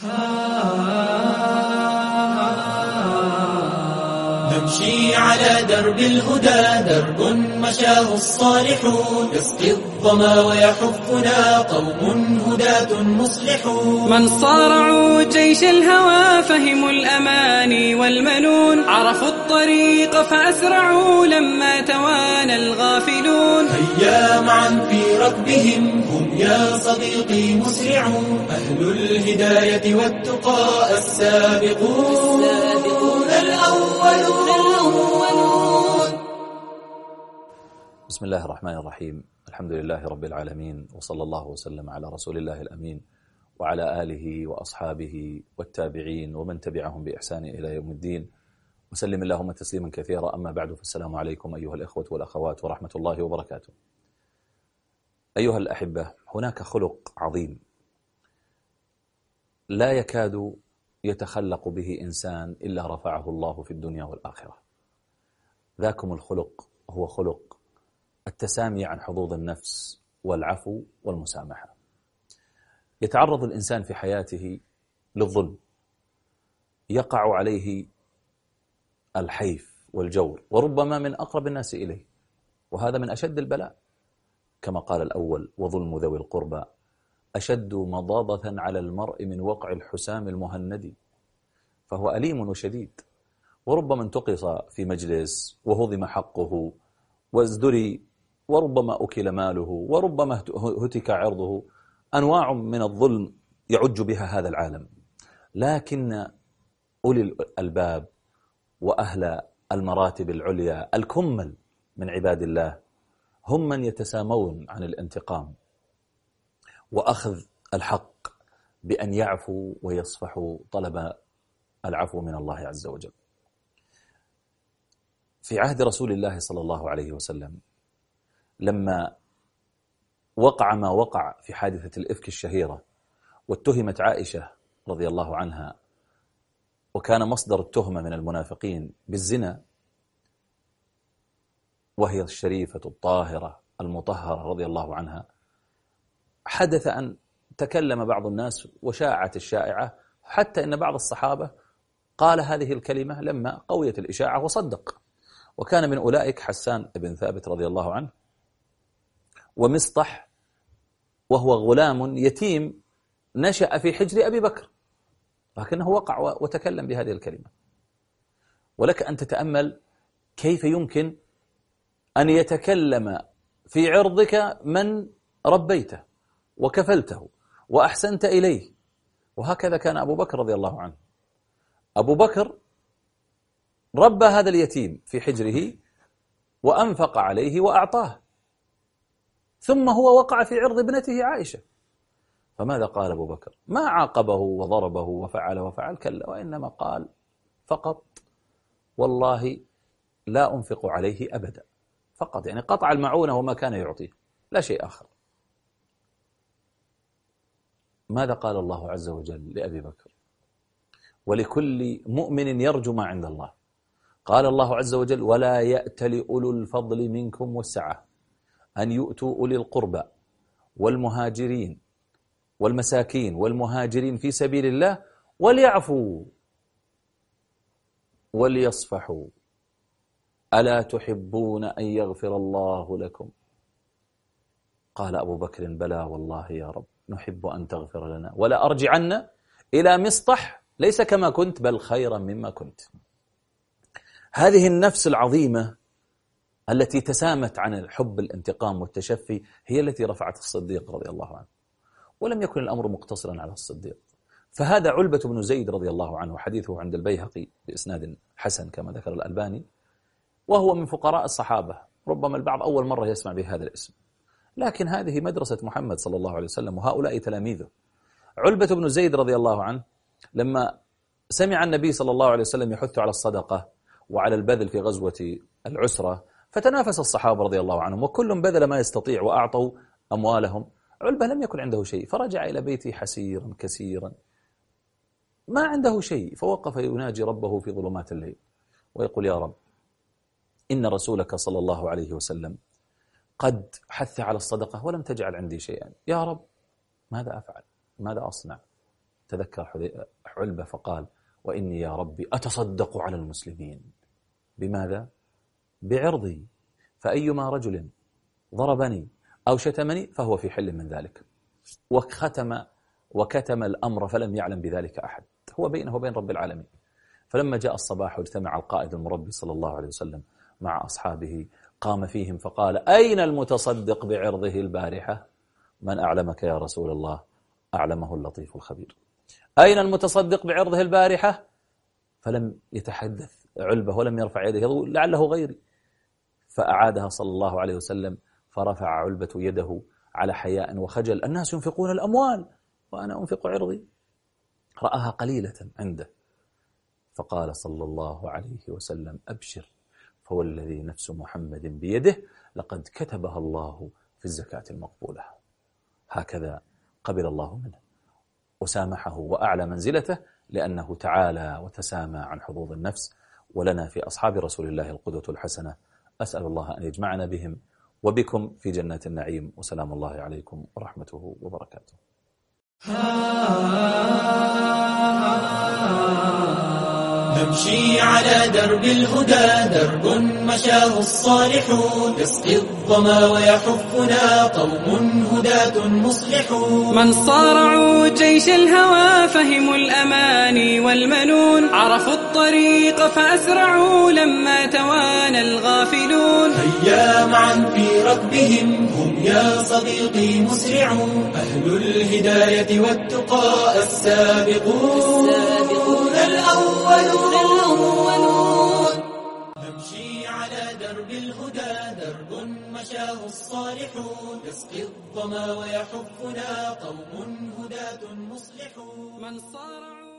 نمشي على درب الهدى، درب مشاه الصالحون، يسقي الظما ويحفنا قوم هداة مصلحون. من صارعوا جيش الهوى فهموا الأماني والمنون، عرفوا الطريق فأسرعوا لما توانى الغافلون. هيا معا في ركبهم هم يا صديقي مسرعون، أهل الهداية والتقى السابقون الأولون. بسم الله الرحمن الرحيم، الحمد لله رب العالمين، وصلى الله وسلم على رسول الله الأمين وعلى آله وأصحابه والتابعين ومن تبعهم بإحسان إلى يوم الدين، وسلم اللهم تسليما كثيرا. أما بعد، فالسلام عليكم أيها الإخوة والأخوات ورحمة الله وبركاته. أيها الأحبة، هناك خلق عظيم لا يكاد يتخلق به إنسان إلا رفعه الله في الدنيا والآخرة. ذاكم الخلق هو خلق التسامي عن حظوظ النفس والعفو والمسامحة. يتعرض الإنسان في حياته للظلم، يقع عليه الحيف والجور، وربما من أقرب الناس إليه، وهذا من أشد البلاء، كما قال الأول: وظلم ذوي القربى أشد مضاضة على المرء من وقع الحسام المهند. فهو أليم وشديد، وربما انتقص في مجلس وهضم حقه وازدري، وربما أكل ماله، وربما هتك عرضه. أنواع من الظلم يعج بها هذا العالم، لكن أولي الألباب وأهل المراتب العليا الكمل من عباد الله هم من يتسامون عن الانتقام وأخذ الحق بأن يعفوا ويصفحوا، طلب العفو من الله عز وجل. في عهد رسول الله صلى الله عليه وسلم، لما وقع ما وقع في حادثة الإفك الشهيرة، واتهمت عائشة رضي الله عنها، وكان مصدر التهمة من المنافقين بالزنا، وهي الشريفة الطاهرة المطهرة رضي الله عنها، حدث أن تكلم بعض الناس وشاعت الشائعة، حتى إن بعض الصحابة قال هذه الكلمة لما قويت الإشاعة وصدق. وكان من أولئك حسان بن ثابت رضي الله عنه، ومصطح، وهو غلام يتيم نشأ في حجر أبي بكر، لكنه وقع وتكلم بهذه الكلمة. ولك أن تتأمل كيف يمكن أن يتكلم في عرضك من ربيته وكفلته وأحسنت إليه. وهكذا كان أبو بكر رضي الله عنه. أبو بكر ربى هذا اليتيم في حجره وأنفق عليه وأعطاه، ثم هو وقع في عرض ابنته عائشة. فماذا قال أبو بكر؟ ما عاقبه وضربه وفعل، كلا، وإنما قال فقط: والله لا أنفق عليه أبدا. فقط، يعني قطع المعونة وما كان يعطيه، لا شيء آخر. ماذا قال الله عز وجل لأبي بكر؟ ولكل مؤمن يرجو ما عند الله. قال الله عز وجل: ولا يأتل أولو الفضل منكم والسعة أن يؤتوا أولي القربى والمهاجرين والمساكين والمهاجرين في سبيل الله وليعفوا وليصفحوا ألا تحبون أن يغفر الله لكم؟ قال أبو بكر: بلى والله يا رب، نحب أن تغفر لنا، ولا أرجعن إلى مصطح ليس كما كنت بل خيرا مما كنت. هذه النفس العظيمة التي تسامت عن حب الانتقام والتشفي هي التي رفعت الصديق رضي الله عنه. ولم يكن الأمر مقتصرا على الصديق، فهذا علبة بن زيد رضي الله عنه، حديثه عند البيهقي بإسناد حسن كما ذكر الألباني، وهو من فقراء الصحابة، ربما البعض أول مرة يسمع بهذا الاسم، لكن هذه مدرسة محمد صلى الله عليه وسلم، وهؤلاء تلاميذه. علبة بن زيد رضي الله عنه لما سمع النبي صلى الله عليه وسلم يحث على الصدقة وعلى البذل في غزوة العسرة، فتنافس الصحابة رضي الله عنهم، وكل بذل ما يستطيع وأعطوا أموالهم. علبة لم يكن عنده شيء، فرجع إلى بيته حسيرا كسيرا، ما عنده شيء، فوقف يناجي ربه في ظلمات الليل ويقول: يا رب، إن رسولك صلى الله عليه وسلم قد حث على الصدقة ولم تجعل عندي شيئا، يا رب ماذا أفعل؟ ماذا أصنع؟ تذكر علبة فقال: وإني يا ربي أتصدق على المسلمين. بماذا؟ بعرضي، فأيما رجل ضربني أو شتمني فهو في حل من ذلك. وكتم الأمر فلم يعلم بذلك أحد، هو بينه وبين رب العالمين. فلما جاء الصباح واجتمع القائد المربي صلى الله عليه وسلم مع أصحابه قام فيهم فقال: أين المتصدق بعرضه البارحة؟ من أعلمك يا رسول الله؟ أعلمه اللطيف الخبير. أين المتصدق بعرضه البارحة؟ فلم يتحدث علبة ولم يرفع يده، يقول: لعله غيري. فأعادها صلى الله عليه وسلم، فرفع علبة يده على حياء وخجل: الناس ينفقون الأموال وأنا أنفق عرضي. رآها قليلة عنده، فقال صلى الله عليه وسلم: أبشر، فوالذي نفس محمد بيده لقد كتبها الله في الزكاة المقبولة. هكذا قبل الله منه وسامحه وأعلى منزلته، لأنه تعالى وتسامى عن حظوظ النفس. ولنا في أصحاب رسول الله القدوة الحسنة، أسأل الله أن يجمعنا بهم وبكم في جنات النعيم، وسلام الله عليكم ورحمته وبركاته. نمشي على درب الهدى، درب مشاه الصالحون، يسقي الظما ويحفنا قوم هداة مصلحون. من صارعوا جيش الهوى فهموا الأماني والمنون، عرفوا الطريق فأسرعوا لما توانى الغافلون. هيا معا في ركبهم هم يا صديقي مسرعون، أهل الهداية والتقى السابقون الأولون. نمشي على درب الهدى، درب مشاه الصالحون، يسقي الظما ويحفنا قوم هداة مصلحون. من صارعوا